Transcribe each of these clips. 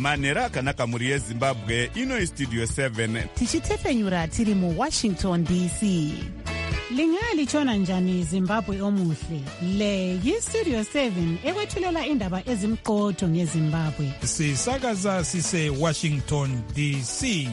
manhero akanaka mhuri yezimbabwe. Ino istudio 7 tichitefenyura tiri muWashington DC. Lingalitshona njani Zimbabwe omuhle? Le yistudio 7 ekwethulela indaba ezimqotho ngeZimbabwe. Sisakaza sise Washington DC.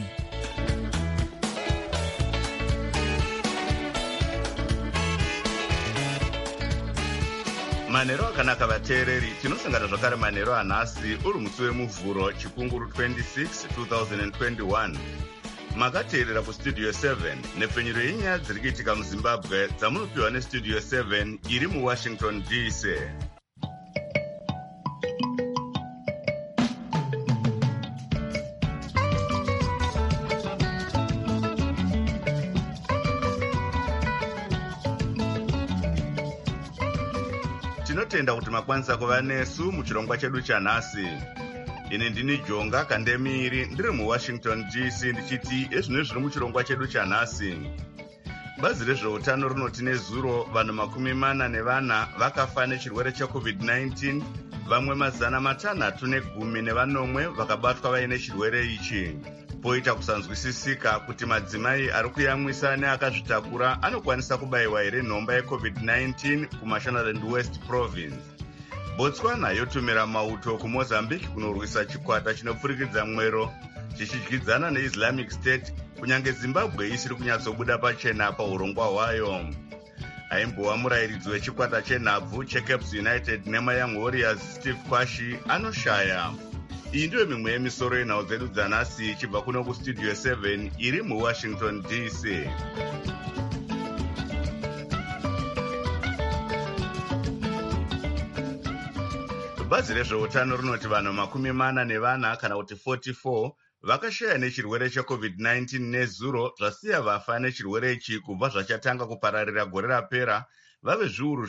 manhero akanaka vateereri, tinosangana zvakare manhero anhasi uri musi wemuvhuro chikunguru 26 2021. Makateerera kustudio 7 nepfenyuro yenyaya dziri kuitika muZimbabwe dzamunopiwa nestudio 7 iri muWashington DC. Tinotenda kuti makwanisa kuva nesu muchirongwa chedu chanhasi. Ini ndini Jonga Kandemiri, ndiri muWashington DC ndichiti ezvino zviri muchirongwa chedu chanhasi. Bazi rezveutano rinoti nezuro vanhu 40 vakafa nechirwere cheCovid-19, vamwe 510 vakabatwa vaine chirwere ichi. Poita kusanzwisisika kuti madzimai ari kuyamwisa neakazvitakura anokwanisa kubayiwa here nhomba yeCovid-19 kuMashonaland West Province. Botswana yotumira mauto kuMozambique kunorwisa chikwata chinopfurikidza mwero chichidyidzana neIslamic State, kunyange Zimbabwe isiri kunyatsobuda pachena paurongwa hwayo. Aimbova murayiridzi wechikwata chenhabvu cheCapes United neMayoung Warriors Steve Kwashi anoshaya. Iyi ndiyo mimwe yemisoro yenhau dzedu dzanhasi ichibva kuno kustudio 7 iri muWashington DC. Bazi rezveutano rinoti vanhu 40 kana kuti 44 vakashaya nechirwere cheCovid-19 nezuro, zvasiya vafa nechirwere ichi kubva zvachatanga kupararira gore rapera vave zviuru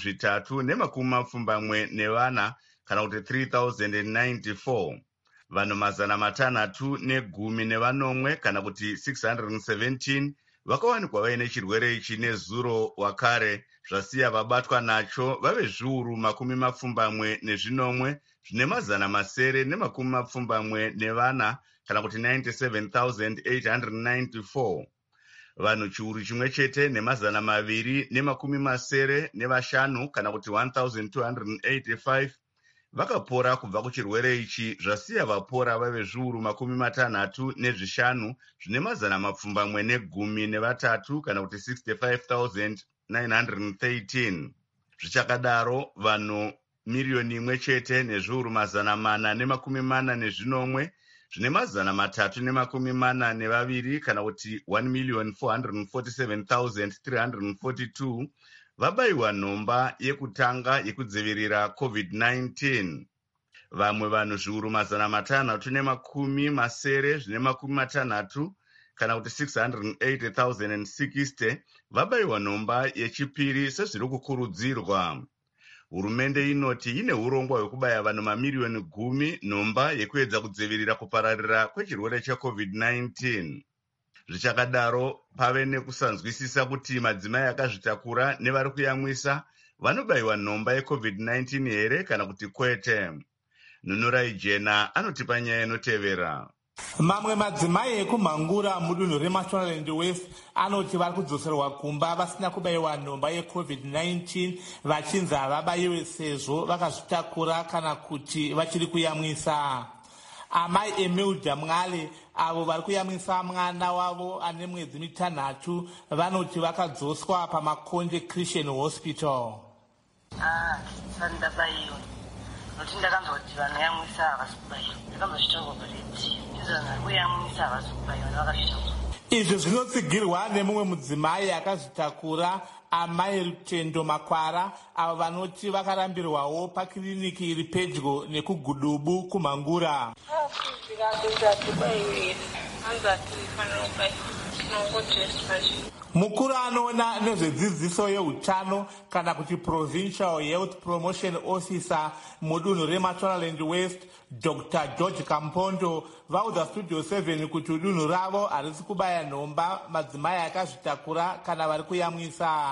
3,4 kana kuti 3094. Vanhu 610 kana kuti 617 vakawanikwa vaine chirwere ichi nezuro wakare, zvasiya vabatwa nacho vave zviuru 70 zvine 974 kana kuti 97,894. Vanhu chiuru chimwe chete ne275 kana kuti 1,285 vakapora kubva kuchirwere ichi, zvasiya vapora vave zviuru 65 zvine 113 kana kuti 65,913. Zvichakadaro vanhu 1,000,000 chete nezviuru 440 zvine 342 kana kuti 1,447,342 vabayiwa nhomba yekutanga yekudzivirira COVID-19. Vamwe vanhu zviuru 560 zvine 60 kana kuti 680,060 vabayiwa nhomba yechipiri sezviri kukurudzirwa. Hurumende inoti ine urongwa hwekubaya vanhu 10,000,000 nhomba yekuedza kudzivirira kupararira kwechirwere cheCovid-19. Zvichakadaro, pave nekusanzwisisa kuti madzimai akazvitakura nevari kuyamwisa vanobayiwa nhomba yeCovid-19 here kana kuti kwete. Nunurai Jena anotipa nyaya inotevera. Mamwe madzimai ekumhangura mudunhu reMashonaland West anoti vari kudzoserwa kumba vasina kubayiwa nhomba yeCovid-19 vachinzi havabayiwe sezvo vakazvitakura kana kuti vachiri kuyamwisa. Amai Emilda Mwale avo vari kuyamwisa mwana wavo ane mwedzi 6 vanoti vakadzoswa paMakonde Christian Hospital. Sandabayiwa nokuti ndakanzwa kuti vanoyamwisa havasi kubayiwa. Ndakanzwa kuredio kuyamwisa havasi kubayiwa nevakazvitaura. Izvo zvinotsigirwa nemumwe mudzimai akazvitakura, amai Rutendo Makwara, avo vanoti vakarambirwawo pakiriniki iri pedyo nekuGudubu kuMhangura. Mukuru anoona nezvedzidziso yeutano kana kuti Provincial Health Promotion Officer mudunhu reMashonaland West, Dr. George Kampondo, vaudza Studio 7 kuti dunhu ravo harisi kubaya nhomba madzimai akazvitakura kana vari kuyamwisa.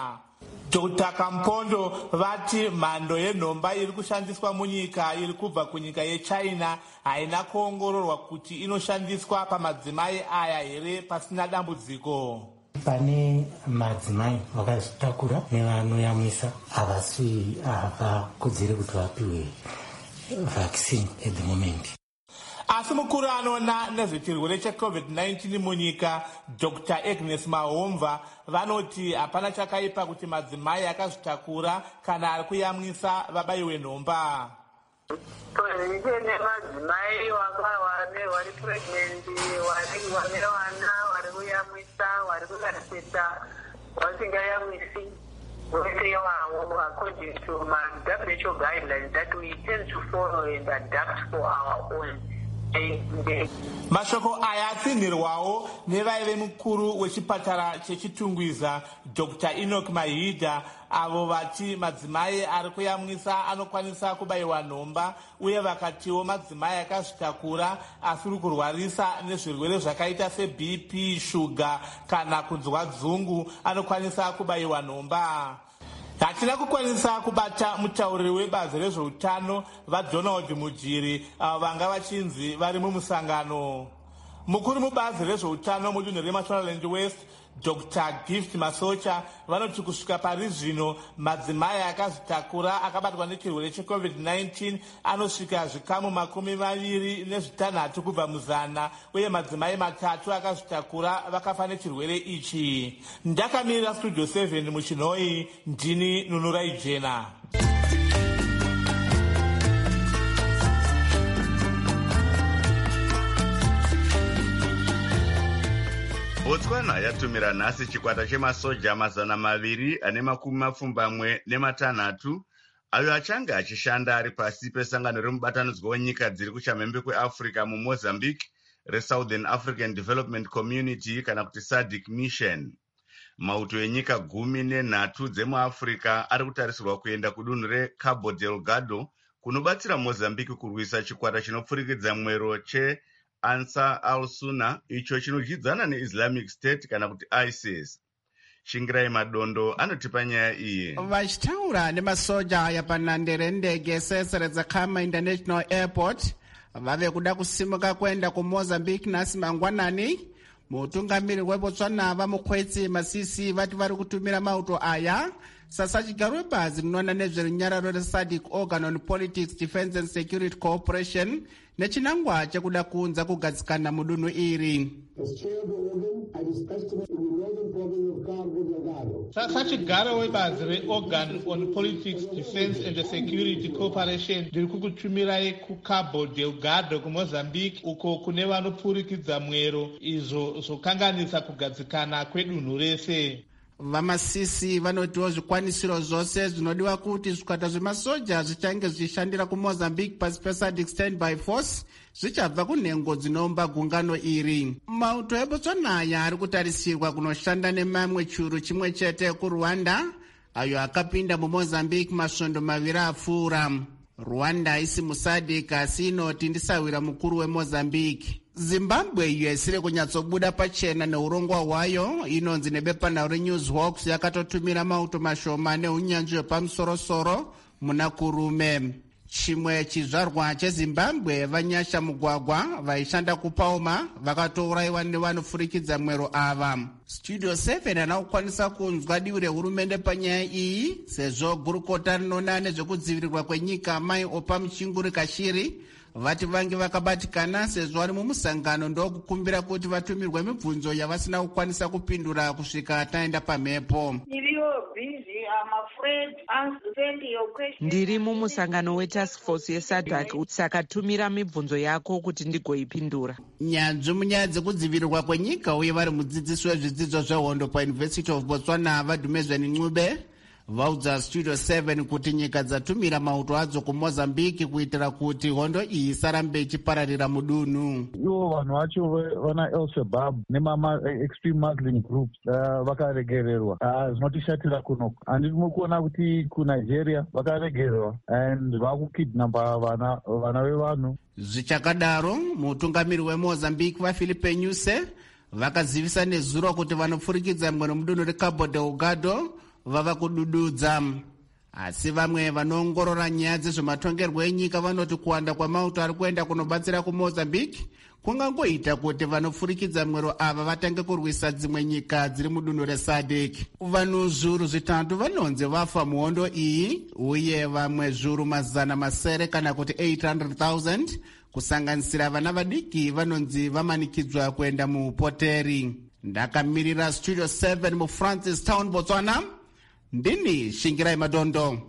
Dr. Kampondo vati mhando yenhomba iri kushandiswa munyika iri kubva kunyika yeChina haina kuongororwa kuti inoshandiswa pamadzimai aya here pasina dambudziko. Pane madzimai vakazvitakura nevanoyamwisa havasi havakodzere kuti vapiwe vaccine at the moment. Asi mukuru anoona nezvechirwere cheCovid-19 munyika Dr. Agnes Mahomva vanoti hapana chakaipa kuti madzimai akazvitakura kana ari kuyamwisa vabayiwe nhomba. Ine madzimai vari pregnant, vane vana, vari kuyamwisa, vari kukarisita, vasingayamwisi wese wavo according to WHO guidelines that we tend to follow and adapt for our own. Mashoko aya atsinhirwawo nevaive mukuru wechipatara chechitungwiza Dr. Enoch Mahidha, avo vati madzimai ari kuyamwisa anokwanisa kubayiwa nhomba, uye vakatiwo madzimai akazvitakura asiri kurwarisa nezvirwere zvakaita seBP, shuga kana kunzwa dzungu anokwanisa kubayiwa nhomba. Hatina kukwanisa kubata mutauriri webazi rezveutano vaDonald Mujiri avo vanga vachinzi vari mumusangano. Mukuru mubazi rezveutano mudunhu reMashonaland West Dr. Gift Masocha vanoti kusvika pari zvino madzimai akazvitakura akabatwa nechirwere cheCovid-19 anosvika zvikamu 26 kubva muzana, uye madzimai 3 akazvitakura vakafa nechirwere ichi. Ndakamirira Studio 7 muChinoi, ndini Nunurai Jena. Botswana yatumira nhasi chikwata chemasoja 226 ayo achange achishanda ari pasi pesangano remubatanidzwa wenyika dziri kuchamhembe kweAfrica muMozambique reSouthern African Development Community kana kuti SADC Mission. Mauto enyika 13 dzemuAfrica ari kutarisirwa kuenda kudunhu reCabo Delgado kunobatsira Mozambique kurwisa chikwata chinopfurikidza mwero Ansar al-Sunna icho chinodyidzana neIslamic State kana kuti ISIS. Shingirai Madondo anotipa nyaya iyi. Vachitaura nemasoja aya panhande rendege Cesar Zakama International Airport vave kuda kusimuka kuenda kuMozambique nhasi mangwanani. Mutungamiri weBotswana vamukwetsi Masisi vati vari kutumira mauto aya sasa chigaro webazi rinoona nezverunyararo reSADC Organ on Politics, Defense and Security Cooperation nechinangwa chekuda kuunza kugadzikana mudunhu iri. Sasa chigaro webazi reOrgan on Politics, Defense and Security Cooperation ndiri kukutumirai kuCabo Delgado kuMozambique uko kune vanopfurikidza mwero izvo zvokanganisa kugadzikana kwedunhu rese. Vamasisi vanotiwo zvikwanisiro zvose zvinodiwa kuti zvikwata zvemasoja zvichange zvichishandira kuMozambique pasi peSADC Standby Force zvichabva kunhengo dzinomba gungano iri. Mauto eBotswana aya ari kutarisirwa kunoshanda nemamwe churu chimwe chete kuRwanda ayo akapinda muMozambique masvondo 2 apfuura. Rwanda haisi muSADC asi inoti ndisawira mukuru weMozambique. Zimbabwe iyo isiri kunyatsobuda pachena neurongwa hwayo inonzi nebepanhau reNewsHawks yakatotumira mauto mashoma neunyanzvi hwepamusorosoro muna kurume. Chimwe chizvarwa cheZimbabwe vanyasha mugwagwa vaishanda kuPauma vakatourayiwa nevanofurikidza mwero ava. Studio 7 ana kukwanisa kunzwa divi rehurumende panyaya iyi sezvo gurukota rinoona nezvekudzivirirwa kwenyika Mai Opa Muchinguri Kashiri vati vange vakabatikana sezvo vari mumusangano ndokukumbira kuti vatumirwe mibvunzo yavasina kukwanisa kupindura kusvika taenda pamhepo. Ndiri mumusangano wetask force yeSADC saka tumira mibvunzo yako kuti ndigoipindura. Nyanzvi munyaya dzekudzivirirwa kwenyika uye vari mudzidzisi wezvidzidzo zvehondo paUniversity of Botswana Vadumezweni Ncube vaudza Studio 7 kuti nyika dzatumira mauto adzo kuMozambique kuitira kuti hondo iyi isarambe ichipararira mudunhu. Ivo vanhu vacho vana El-Shabaab extreme Muslim groups vakaregererwa. Zvinotishatira kuno. Handiri mukuona kuti kuNigeria vakaregererwa and vakukidnapa vana vevanhu. Zvichakadaro mutungamiri weMozambique vaFilipe Nyusi vakazivisa nezuro kuti vanopfurikidza mwero mudunhu reCabo Delgado vava kudududza. Asi vamwe vanoongorora nyaya dzezvematongerwo enyika vanoti kuwanda kwamauto ari kuenda kunobatsira kumozambique kungangoita kuti vanopfurikidza mwero ava vatange kurwisa dzimwe nyika dziri mudunhu resadc. Vanhu zviuru zvitatu vanonzi vafa muhondo iyi, uye vamwe zviuru mazana masere kana kuti 800,000 kusanganisira vana vadiki vanonzi vamanikidzwa kuenda muupoteri. Ndakamirira Studio 7 muFrancis Town, Botswana, ndini Shingirai Madondo.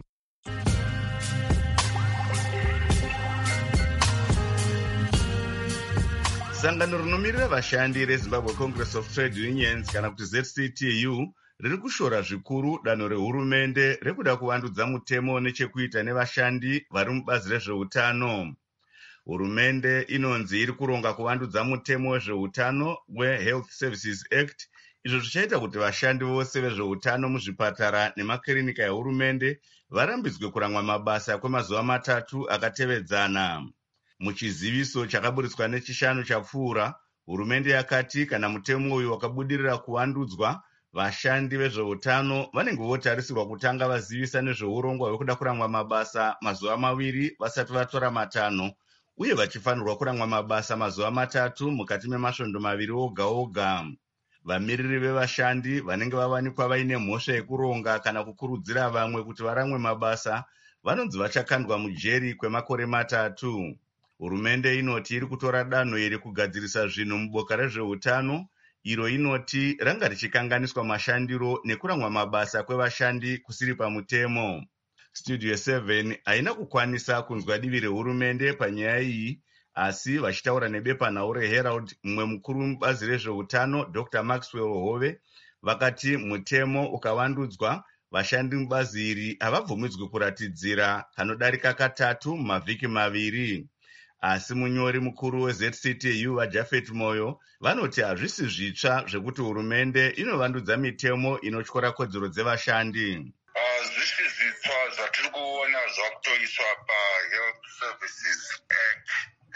Sangano rinomirira vashandi reZimbabwe Congress of Trade Unions kana kuti ZCTU riri kushora zvikuru danho rehurumende rekuda kuvandudza mutemo nechekuita nevashandi vari mubazi rezveutano. Hurumende inonzi iri kuronga kuvandudza mutemo wezveutano weHealth Services Act, izvo zvichaita kuti vashandi vose vezveutano muzvipatara nemakirinika ehurumende varambidzwe kuramwa mabasa kwemazuva 3 akatevedzana. Muchiziviso chakaburitswa nechishanu chapfuura, hurumende yakati kana mutemo uyu wakabudirira kuvandudzwa, vashandi vezveutano vanenge votarisirwa kutanga vazivisa nezveurongwa hwekuda kuramwa mabasa mazuva 2 vasati vatora matanho, uye vachifanirwa kuramwa mabasa mazuva 3 mukati memasvondo 2 oga oga. Vamiriri vevashandi vanenge vavanikwa vaine mhosva yekuronga kana kukurudzira vamwe kuti varamwe mabasa vanonzi vachakandwa mujeri kwemakore 3. Hurumende inoti iri kutora danho iri kugadzirisa zvinhu muboka rezveutano, iro inoti ranga richikanganiswa mashandiro nekuramwa mabasa kwevashandi kusiri pamutemo. Studio 7 haina kukwanisa kunzwa divi rehurumende panyaya iyi, asi vachitaura nebepanhau reHerald, mumwe mukuru mubazi rezveutano Dr. Maxwell Hove vakati mutemo ukavandudzwa, vashandi mubazi iri havabvumidzwi kuratidzira kanodarika 3 mumavhiki 2. Asi munyori mukuru weZCTU vaJafet Moyo vanoti hazvisi zvitsva zvekuti hurumende inovandudza mitemo inotyora kodzero dzevashandi. Hazvisi zvitsva zvatiri kuona zvakutoiswa paHealth Services Act.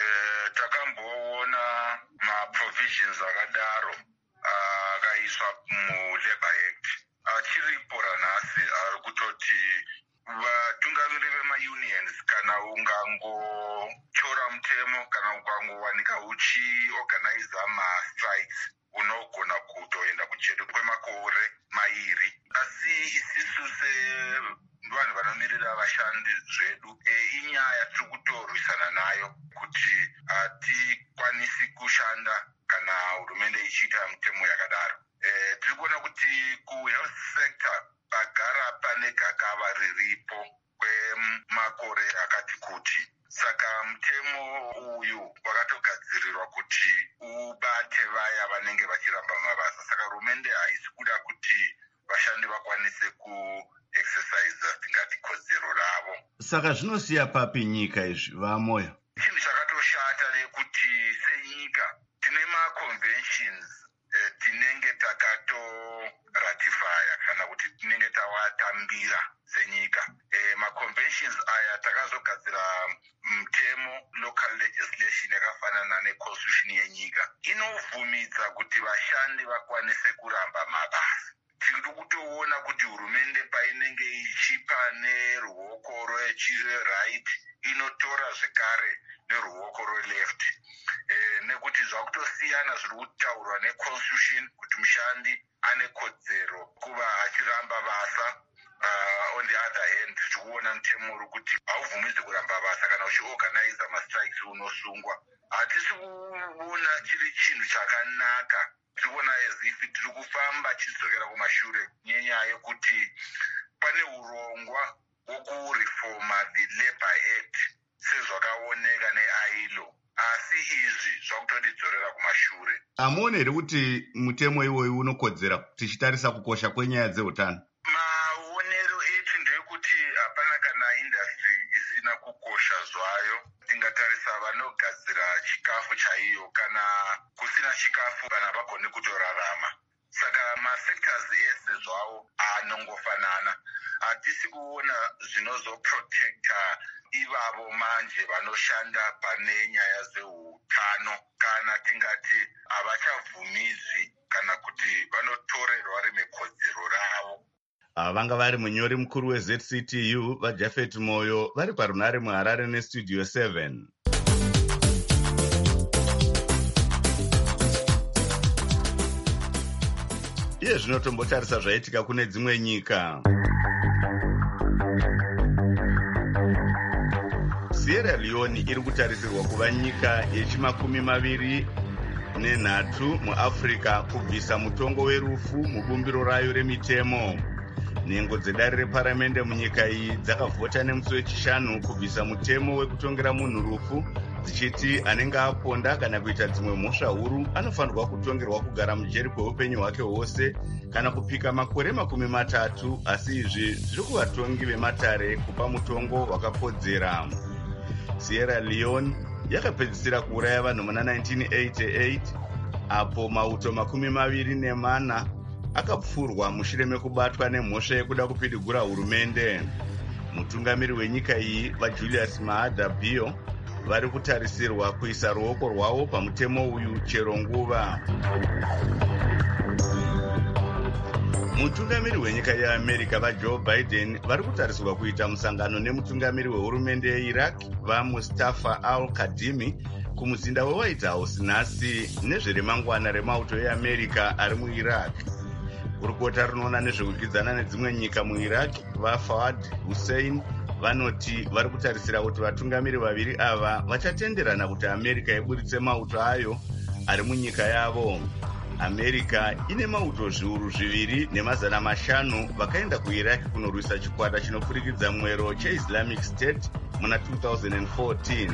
Takamboona maprovisions akadaro akaiswa muLabour Act. Achiripo ranhasi ari kutoti vatungamiri vemaunions kana ungangotyora mutemo kana ukangowanika uchiorganiza mastrikes unogona kutoenda kujeri kwemakore 2. Asi isisu sevanhu vanomirira vashandi zvedu inyaya tiri kutorwisana nayo kuti hatikwanisi kushanda kana hurumende ichiita mutemo yakadaro. Tiri kuona kuti kuhealth sector pagara pane gakava riripo kwemakore akati kuti. Saka mutemo uyu wakatogadzirirwa kuti ubate vaya vanenge vachiramba mabasa. Saka hurumende haisi kuda kuti vashandi vakwanise kuexercise tingati kodzero ravo. Saka zvinosiya papi nyika izvi vamoyo? Chinhu chakatoshata nekuti senyika tine maconventions tinenge takatoratifya kana kuti tinenge tawatambira senyika. Maconventions aya takazogadzira mutemo local legislation yakafanana neconstitution yenyika inovhumidza kuti vashandi vakwanise kuramba mabasa. Tiri kutoona kuti hurumende painenge ichipa neruoko rwechiright inotora zvekare neruoko rweleft. Nekuti zvakutosiyana zviri kutaurwa neconstitution kuti mushandi ane kodzero kuva achiramba basa. On the other hand, tichikuona mutemo uri kuti hauvhumidzi kuramba basa kana uchiorganiza mastrikes unosungwa. Hatisi kuona chiri chinhu chakanaka. Tiri kuona as if tiri kufamba chidzokera kumashure nenyaya yekuti pane urongwa wokureforma the Labour Act sezvakaoneka neILO. Asi izvi zvakutotidzorera kumashure. Hamuoni here kuti mutemo iwoyu unokodzera tichitarisa kukosha kwenyaya dzeutano? Maonero etu ndeyekuti hapana kana industry isina kukosha zvayo. Tingatarisa vanogadzira chikafu chaiyo, kana kusina chikafu vanhu havagoni kutorarama. Saka masectors ese zvawo anongofanana. Hatisi kuona zvinozoprotecta ivavo manje vanoshanda pane nyaya dzeutano, kana tingati havachabvumidzwi kana kuti vanotorerwa rimwe kodzero ravo. vanga vari munyori mukuru weZCTU vaJafet Moyo vari parunare muHarare neStudio 7. Iye zvino tombotarisa zvaitika kune dzimwe nyika. Sierra Leone iri kutarisirwa kuva nyika yechi23 muAfrica kubvisa mutongo werufu mubumbiro rayo remitemo. Nhengo dzedare reparamende munyika iyi dzakavhota nemusi wechishanu kubvisa mutemo wekutongera munhu rufu, dzichiti anenge aponda kana kuita dzimwe mhosva huru anofanirwa kutongerwa kugara mujeri kweupenyu hwake hwose kana kupika makore 30, asi izvi zviri kuvatongi vematare kupa mutongo wakakodzera. Sierra Leone yakapedzisira kuuraya vanhu muna 1988 apo mauto 24 akapfurwa mushure mekubatwa nemhosva yekuda kupidigura hurumende. Mutungamiri wenyika iyi vaJulius Maada Bio vari kutarisirwa kuisa ruoko rwavo pamutemo uyu chero nguva. Mutungamiri wenyika yeAmerica vaJoe Biden vari kutarisirwa kuita musangano nemutungamiri wehurumende yeIraq vaMustafa al-Kadhimi kumuzinda weWhite House nhasi nezveremangwana remauto eAmerica ari muIraq. Kurukota runoona nezvekudyidzana nedzimwe nyika muIraq vaFawad Hussein vanoti vari kutarisira kuti vatungamiri vaviri ava vachatenderana kuti America iburitse mauto ayo ari munyika yavo. America ine mauto zviuru 2,500 vakaenda kuIraq kunorwisa chikwata chinopfurikidza mwero cheIslamic State muna 2014.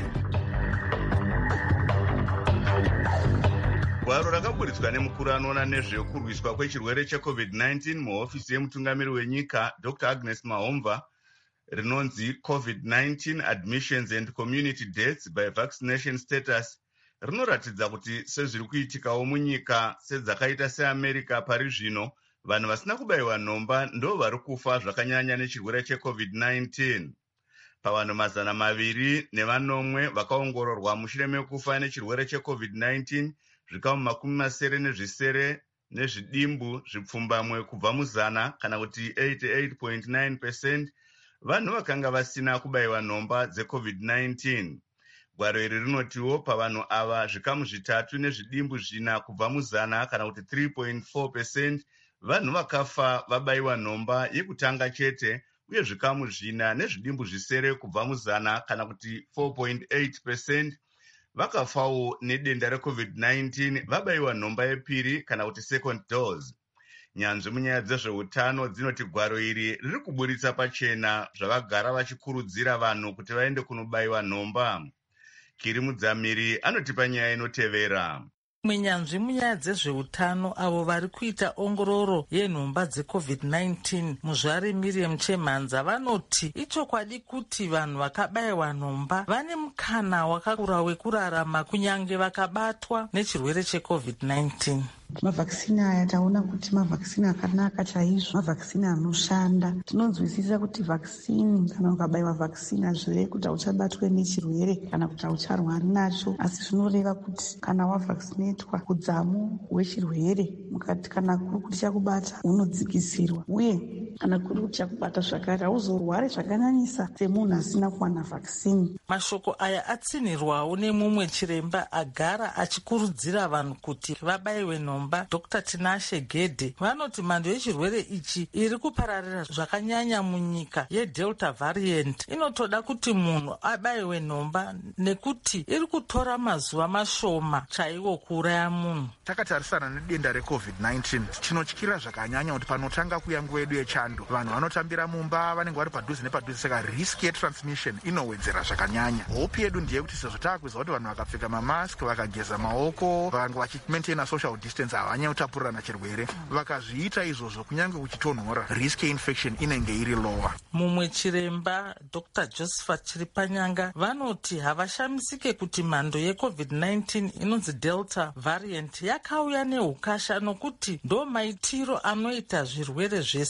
Gwaro rakaburitswa nemukuru anoona nezvekurwiswa kwechirwere cheCovid-19 muhofisi yemutungamiri wenyika Dr. Agnes Mahomva rinonzi COVID-19 Admissions and Community Deaths by Vaccination Status rinoratidza kuti sezviri kuitikawo munyika sedzakaita seAmerica pari zvino, vanhu vasina kubayiwa nhomba ndo vari kufa zvakanyanya nechirwere cheCovid-19. Pavanhu 204 vakaongororwa mushure mekufa nechirwere cheCovid-19, zvikamu 70 nezvidimbu zvipfumbamwe kubva muzana kana kuti 88.9% vanhu vakanga vasina kubayiwa nhomba dzeCovid-19. Gwaro iri rinotiwo pavanhu ava zvikamu 3 nezvidimbu 4 kubva muzana kana kuti 3.4% vanhu vakafa vabayiwa nhomba yekutanga chete, uye zvikamu 4 nezvidimbu 0 kubva muzana kana kuti 4.8% vakafawo nedenda reCovid-19 vabayiwa nhomba yepiri kana kuti second dose. Nyanzvi munyaya dzezveutano dzinoti gwaro iri riri kuburitsa pachena zvavagara vachikurudzira vanhu kuti vaende kunobayiwa nhomba. Kiri Mudzamiri anotipa nyaya inotevera. Munyanzvi munyaya dzezveutano avo vari kuita ongororo yenhomba dzeCovid-19 muzvare Miriam Chemhanza vanoti ichokwadi kuti vanhu vakabayiwa nhomba vane mukana wakakura wekurarama kunyange vakabatwa nechirwere cheCovid-19. Mavhakisini aya taona kuti mavhakisini akanaka chaizvo, mavhakisini anoshanda. Tinonzwisisa kuti vhakisini kana ukabayiwa vhakisini hazvirei kuti hauchabatwe nechirwere kana kuti haucharwari nacho, asi zvinoreva kuti kana wavhakisinetwa udzamu hwechirwere mukati kana kuri kuti chakubata unodzikisirwa, uye kana kuri kuti chakubata zvakare hauzorwari zvakanyanyisa semunhu asina kuwana vhakisini. Mashoko aya atsinhirwawo nemumwe chiremba agara achikurudzira vanhu kuti vabayiwe nhomba, Dr. Tinashe Gedde. Vanoti mhando yechirwere ichi iri kupararira zvakanyanya munyika yeDelta variant inotoda kuti munhu abayiwe nhomba nekuti iri kutora mazuva mashoma chaiwo kuuraya munhu. Takatarisana nedenda reCovid-19 chinotyira zvakanyanya kuti panotanga kuya nguva yedu yechando vanhu vanotambira mumba vanenge vari padhuze nepadhuze, saka risk yetransmission inowedzera zvakanyanya. Hope yedu ndiye kuti sezvo takuziva kuti vanhu vakapfeka mamask, vakageza maoko, vanga vachimaintaina social distance havanyanya kutapurirana chirwere, vakazviita izvozvo kunyange kuchitonhora, risk yeinfection inenge iri lower. Mumwe chiremba Dr. Josephat Chiripanyanga vanoti havashamisike kuti mhando yeCovid-19 inonzi Delta variant yakauya neukasha nokuti ndo maitiro anoita zvirwere zvese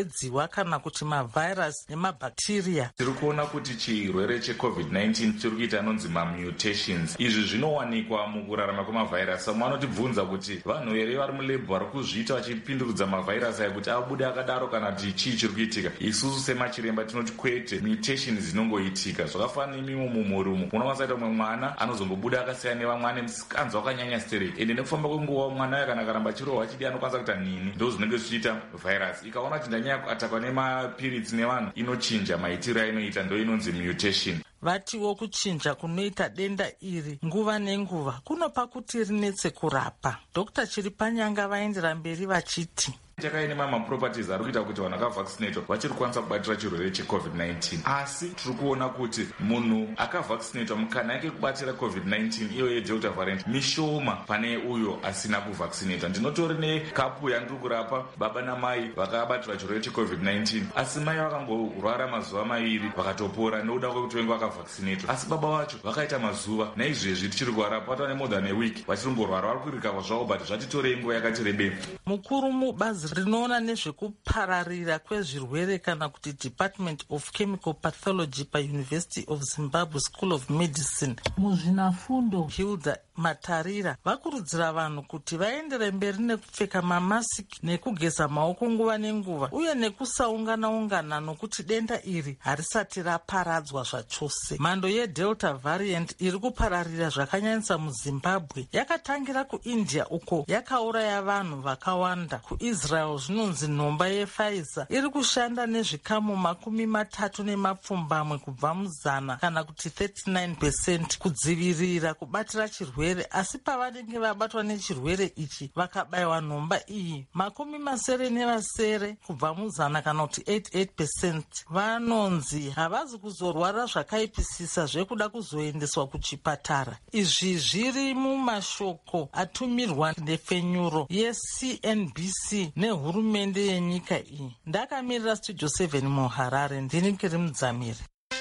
zvedziwa kana kuti mavhairasi nemabhakteriya. Tiri kuona kuti chirwere cheCovid-19 chiri kuita anonzi mamutations. Izvi zvinowanikwa mukurarama kwemavhairasi. Samwe anotibvunza kuti vanhu here vari mulebhu vari kuzviita vachipindurudza mavhairasi aya kuti abude akadaro kana kuti chii chiri kuitika. Isusu semachiremba tinoti kwete, mutations dzinongoitika. Zvakafanana nemimo mumhuri umo unowanzaita umwe mwana anozombobuda akasiyana nevamwe ane musikanzwa wakanyanya stereki, ende nekufamba kwenguva mwana uya kana karamba chirohwa chidi anokwanisa kuita nini. Ndo zvinenge zvichiita vhairasi. Ikaona kuti ndanyanya kuatakwa nemapiritsi nevanhu inochinja maitiro ainoita, ndo inonzi mutation. Vatiwo kuchinja kunoita denda iri nguva nenguva kunopa kuti rinetse kurapa. Dr. Chiripanyanga vaendera mberi vachiti chakaine mamaproperties ari kuita kuti vanhu akavhaccinatwa vachiri kukwanisa kubatira chirwere cheCovid-19. Asi tiri kuona kuti munhu akavhaccinatwa mukana yake kubatira COVID-19 iyo yedelta variant mishoma pane uyo asina kuvhaccinatwa. Ndinotori nekapu yandiri kurapa baba namai vakabatira chirwere cheCovid-19, asi mai vakangorwara mazuva maviri vakatopora nekuda kwekuti vengi vakavhaccinatwa, asi baba vacho vakaita mazuva. Naizvezvi tichiri kuvarapa vatova nemore than a week vachirongorwara, vari kurikava zvavo, but zvatitorei nguva yakati rebei. Mukuru mubazi rinoona nezvekupararira kwezvirwere kana kuti Department of Chemical Pathology paUniversity of Zimbabwe School of Medicine, muzvinafundo Hilda Matarira, vakurudzira vanhu kuti vaendere mberi nekupfeka mamasiki nekugeza maoko nguva nenguva uye nekusaungana-ungana nokuti denda iri harisati raparadzwa zvachose. Mhando yedelta variant iri kupararira zvakanyanyisa muZimbabwe yakatangira kuIndia uko yakauraya vanhu vakawanda. KuIsrael zvinonzi nhomba yePfizer iri kushanda nezvikamu 30 kubva muzana kana kuti 39% kudzivirira kubatira chirwere, asi pavanenge vabatwa nechirwere ichi vakabayiwa nhomba iyi 70 kubva muzana kana kuti 88% vanonzi havazi kuzorwara zvakaipisisa zvekuda kuzoendeswa kuchipatara. Izvi zviri mumashoko atumirwa nefenyuro yeCNBC nehurumende yenyika iyi. Ndakamirira Studio 7 muHarare, ndini Kiri Mudzamiri.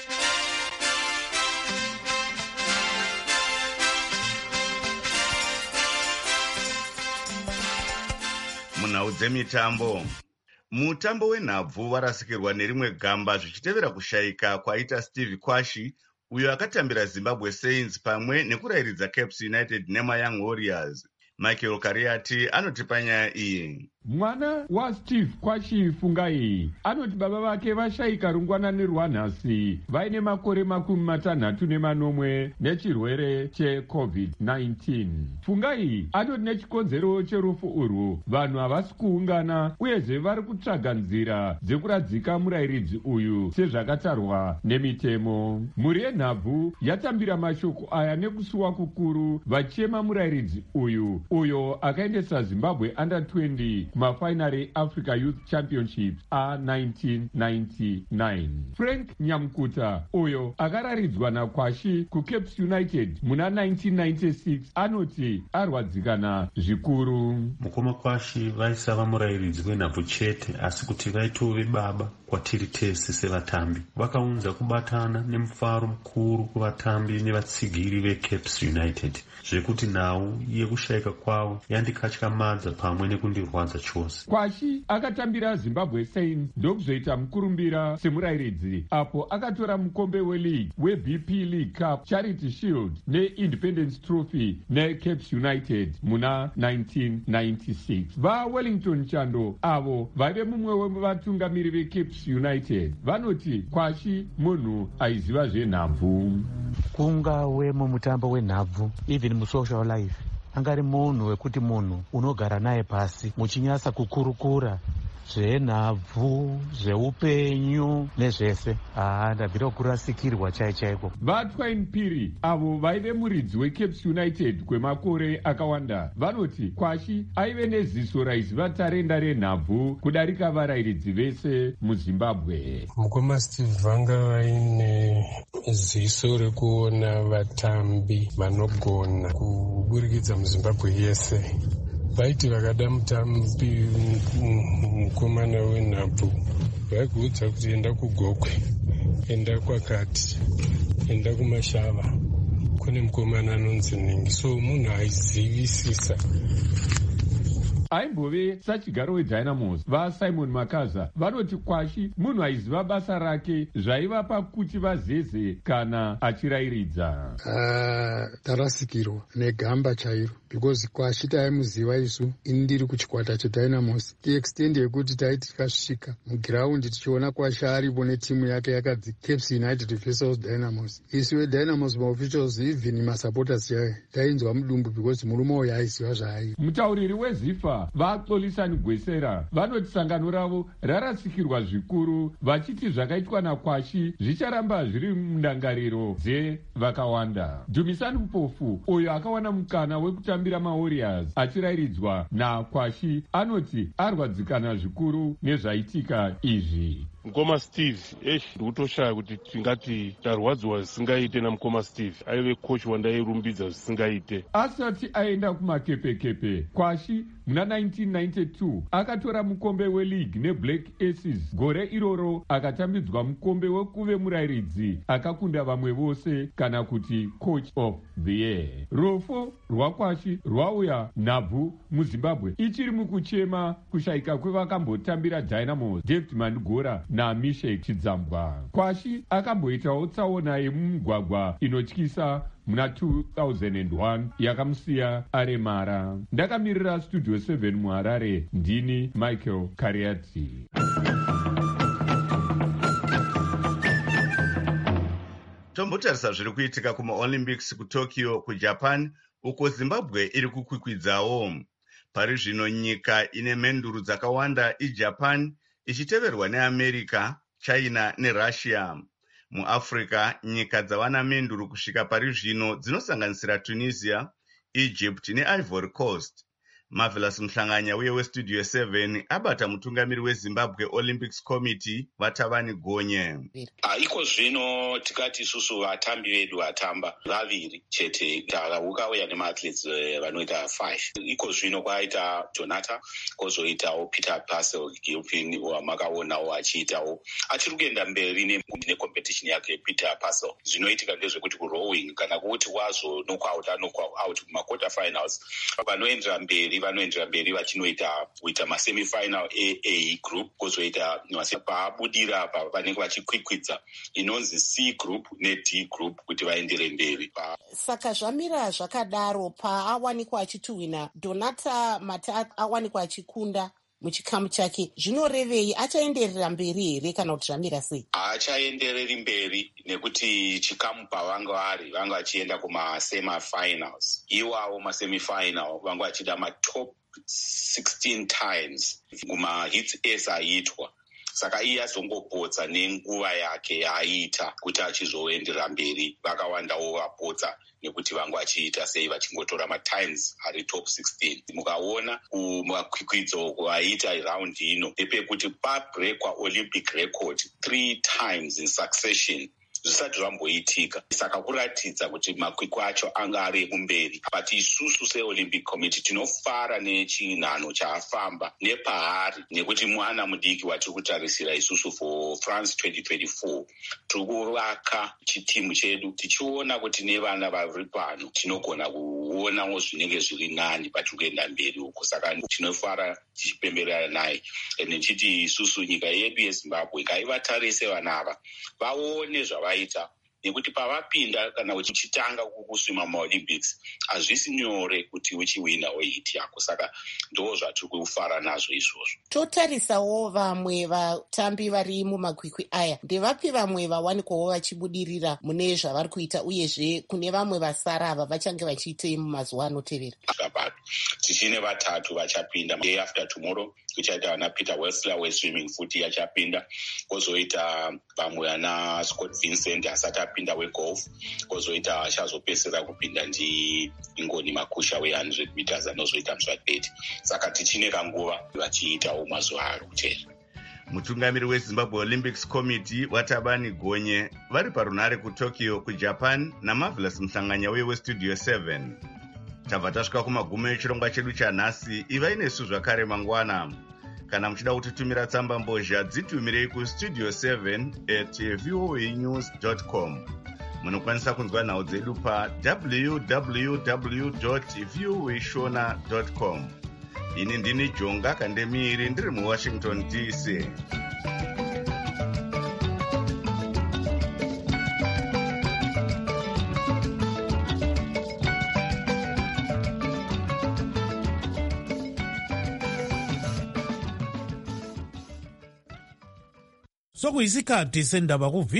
Munhau dzemitambo. Mutambo wenhabvu varasikirwa nerimwe gamba zvichitevera kushayika kwaita Steve Kwashi, uyo akatambira Zimbabwe Saints pamwe nekurayiridza Caps United nemaYoung Warriors. Michael Kariati anotipa nyaya iyi. Mwana waSteve Kwashi Fungai anoti baba vake vashayika rungwanani rwanhasi vaine makore 64 nechirwere cheCovid-19. Fungai anoti nechikonzero cherufu urwu vanhu havasi kuungana uyezve vari kutsvaga nzira dzekuradzika murayiridzi uyu sezvakatarwa nemitemo. Mhuri yenhabvu yatambira mashoko aya nekusuwa kukuru vachichema murayiridzi uyo akaendesa Zimbabwe under 20 kumafainari Africa Youth Championship a1999. Frank Nyamkuta uyo akararidzwa naKwashi kuCaps United muna 1996 anoti arwadzikana zvikuru. Mukoma Kwashi vaisava murayiridzi wenhabvu chete, asi kuti vaitove baba kwatiri tese sevatambi. Vakaunza kubatana nemufaro mukuru kuvatambi nevatsigiri veCaps United, zvekuti nhau yekushayika kwavo yandikatyamadza pamwe nekundirwadza chose. Kwashi akatambira Zimbabwe Saints ndokuzoita mukurumbira semurayiridzi, apo akatora mukombe weLeague, weBP League Cup, Charity Shield neIndependence Trophy neCaps United muna 1996. VaWellington Chando avo vaive mumwe wevatungamiri veCaps United vanoti Kwashi munhu aiziva zvenhabvu. Kungawe mumutambo wenhabvu, even musocial life, angari munhu wekuti munhu unogara naye pasi muchinyasa kukurukura zvenhabvu, zveupenyu nezvese. Ndabvira kurasikirwa chaiko. VaTwain Phiri avo vaive muridzi weCaps United kwemakore akawanda vanoti Kwashi aive neziso raiziva tarenda renhabvu kudarika varayiridzi vese muZimbabwe. Mukoma Steve vanga vaine ziso rekuona vatambi vanogona kuburikidza muZimbabwe yese. Vaiti vakada mutambi mukomana wenhabvu vaikuudza kuti enda kuGokwe, enda kwakati, enda kuMashava, kune mukomana anonzi Nengi. So munhu aizivisisa aimbove sachigaro wedynamos vasimon makaza vanoti Kwashi munhu aiziva basa rake zvaivapa kuti vazeze kana achirayiridza. Tarasikirwa negamba chairo because Kwashi taimuziva isu ini ndiri kuchikwata chedynamos extend yekuti taiti tikasvika mugiraundi tichiona Kwashi aripo netimu yake yakadzi Caps United versus Dynamos. Isu wedynamos maofficials even masupporters yayo tainzwa mudumbu because murume uyu aiziva zvaaita. Mutauriri weZIFA vaXolisani Gwesera vanoti sangano ravo rarasikirwa zvikuru vachiti zvakaitwa naKwashi zvicharamba zviri mundangariro dzevakawanda. Dumisani Mpofu uyo akawana mukana wekutambira maWarriors achirayiridzwa naKwashi anoti arwadzikana zvikuru nezvaitika izvi. Mukoma Steve ndikutoshaya kuti tingati tarwadzwa zvisingaite namukoma Steve aive coach wandairumbidza zvisingaite. Asati aenda kumakepekepe Kwashi muna 1992 akatora mukombe weleague neBlack Aces. Gore iroro akatambidzwa mukombe wekuve murayiridzi akakunda vamwe vose kana kuti coach of the year. Rofo rwaKwashi rwauya nhabvu muZimbabwe ichiri mukuchema kushayika kwevakambotambira Dynamos David Mandgora naMishek Chidzambwa. Kwashi akamboitawo tsaona yemumugwagwa inotyisa muna 2001 yakamusiya aremara. Ndakamirira studio 7 muHarare ndini Michael Kariati. Tombotarisa zviri kuitika kumaOlympics kuTokyo kuJapan uko Zimbabwe iri kukwikwidzawo. Pari zvino nyika ine mhenduro dzakawanda iJapan ichiteverwa neAmerica, China neRussia. MuAfrica nyika dzavana mhenduro kusvika pari zvino dzinosanganisira Tunisia, Egypt neIvory Coast. Marvelous Mhlanganya uye weStudio 7 abata mutungamiri weZimbabwe Olympics Committee Vatavani Gonye. Iko zvino tikati isusu vatambi vedu vatamba vaviri chete ukauya nemaathletes vanoita 5. Iko zvino kwaita Donata kozoitawo Peter Purcell Gilpin wamakaonawo achiitawo achiri kuenda mberi necompetition yake Peter Purcell. Zvinoitika ndezvekuti kurowing kana kuti wazo knockout kumaquarter finals vanoendera mberi vachinoita masemifinal A group kozoita paabudira vanenge vachikwikwidza inonzi C group neD group kuti vaendere mberi. Saka zvamira zvakadaro paawanikwa achituhwina Donata Mata awanikwa achikunda muchikamu chake, zvinorevei? Achaenderera mberi here kana kuti zvamira sei? Achaendereri mberi nekuti chikamu pavanga vari vanga vachienda kumasemifinals. Iwawo masemifinal vanga vachida matop 16 times kumahits ese aiitwa. Saka iye azongopotsa nenguva yake yaaiita kuti achizoendera mberi. Vakawandawo vapotsa nekuti vanga vachiita sei vachingotora matimes ari top 16. Mukaona kumakwikwidzo kwaiita raundi ino ndepekuti pabrekwa Olympic record 3 times in succession zvisati zvamboitika. Saka kuratidza kuti makwikwi acho anga ari kumberi. But isusu seOlympic Committee tinofara nechinhano chaafamba nepaari nekuti mwana mudiki watiri kutarisira isusu for France 2024 tiri kuvaka chitimu chedu tichiona kuti nevana vari pano tinogona kuonawo zvinenge zviri nani patiri kuenda mberi uko. Saka tinofara tichipemberera naye nechiti isusu nyika yedu yeZimbabwe ngaivatarise vana ava vaone zvavaita, nekuti pavapinda kana uchitanga kuswima muOlympics hazvisi nyore kuti uchiwina hit yako. Saka ndo zvatiri kufara nazvo izvozvo. Totarisawo vamwe vatambi vari mumakwikwi aya, ndevapi vamwe vawanikwawo vachibudirira mune zvavari kuita, uyezve kune vamwe vasara ava vachange vachiitei mumazuva anotevera? Tichine vatatu vachapinda day after tomorrow. Kuchaita vana Peter Wessler weswimming futi achapinda, kozoita vamwe vana Scott Vincent asati apinda wegolf, kozoita achazopesera kupinda Ingoni Makusha we100 meters anozoita muswatbeti. Saka tichine kanguva vachiitawo mazuva ari kutera. Mutungamiri weZimbabwe Olympics Committee Vatavani Gonye vari parunhare kuTokyo kuJapan naMarvelous Mhlanganya uye weStudio 7. Tabva tasvika kumagumo echirongwa chedu chanhasi. Ivai nesu zvakare mangwana. Kana muchida kutitumira tsamba mbozha dzitumirei kustudio 7@voanews.com. Munokwanisa kunzwa nhau dzedu pa www.voashona.com. ini ndini Jonga Kandemiri ndiri muWashington DC. Sokuyisikhathi sendaba